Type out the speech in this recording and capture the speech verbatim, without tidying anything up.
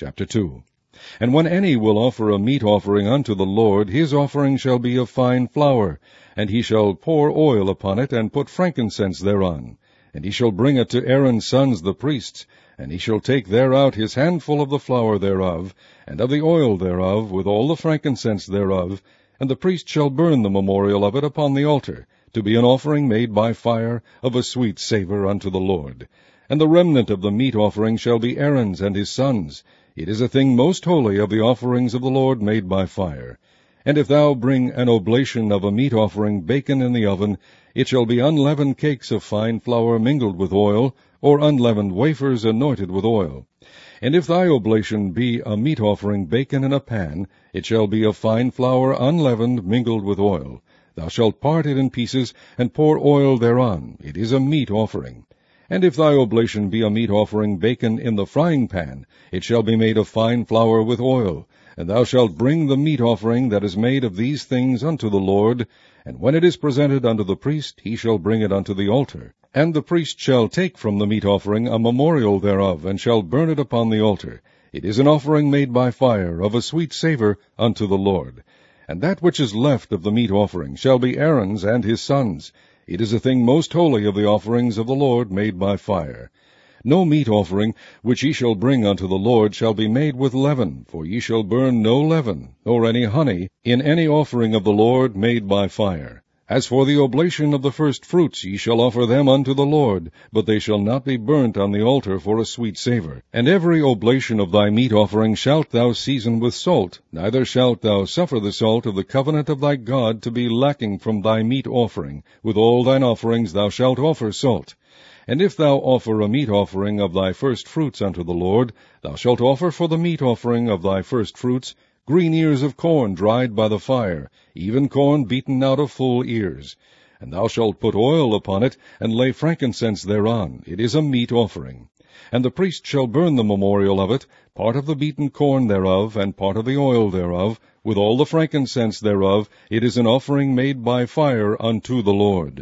Chapter two. And when any will offer a meat offering unto the Lord, his offering shall be of fine flour, and he shall pour oil upon it, and put frankincense thereon. And he shall bring it to Aaron's sons the priests, and he shall take thereout his handful of the flour thereof, and of the oil thereof, with all the frankincense thereof, and the priest shall burn the memorial of it upon the altar, to be an offering made by fire, of a sweet savour unto the Lord. And the remnant of the meat offering shall be Aaron's and his sons. It is a thing most holy of the offerings of the Lord made by fire. And if thou bring an oblation of a meat offering baken in the oven, it shall be unleavened cakes of fine flour mingled with oil, or unleavened wafers anointed with oil. And if thy oblation be a meat offering baken in a pan, it shall be of fine flour unleavened mingled with oil. Thou shalt part it in pieces, and pour oil thereon. It is a meat offering. And if thy oblation be a meat offering baken in the frying pan, it shall be made of fine flour with oil. And thou shalt bring the meat offering that is made of these things unto the Lord, and when it is presented unto the priest, he shall bring it unto the altar. And the priest shall take from the meat offering a memorial thereof, and shall burn it upon the altar. It is an offering made by fire, of a sweet savour unto the Lord. And that which is left of the meat offering shall be Aaron's and his sons. It is a thing most holy of the offerings of the Lord made by fire. No meat offering which ye shall bring unto the Lord shall be made with leaven, for ye shall burn no leaven, nor any honey, in any offering of the Lord made by fire. As for the oblation of the first fruits, ye shall offer them unto the Lord, but they shall not be burnt on the altar for a sweet savour. And every oblation of thy meat offering shalt thou season with salt, neither shalt thou suffer the salt of the covenant of thy God to be lacking from thy meat offering. With all thine offerings thou shalt offer salt. And if thou offer a meat offering of thy first fruits unto the Lord, thou shalt offer for the meat offering of thy first fruits green ears of corn dried by the fire, even corn beaten out of full ears. And thou shalt put oil upon it, and lay frankincense thereon. It is a meat offering. And the priest shall burn the memorial of it, part of the beaten corn thereof, and part of the oil thereof, with all the frankincense thereof. It is an offering made by fire unto the Lord.